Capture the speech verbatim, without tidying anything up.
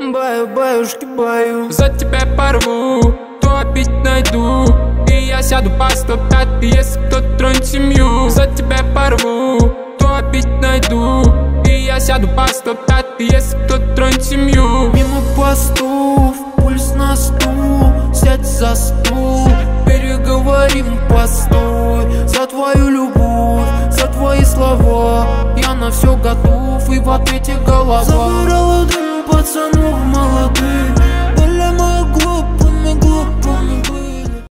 Баю, баюшки, баю. За тебя порву, то опять найду, и я сяду по сто пять, если кто тронет семью. За тебя порву, то опять найду, и я сяду по сто пять, если кто тронет семью. Мимо постов, пульс на стул, сядь за стул, переговорим, постой. За твою любовь, за твои слова, я на все готов, и в ответе голова. Забирала дым пацанов молодых,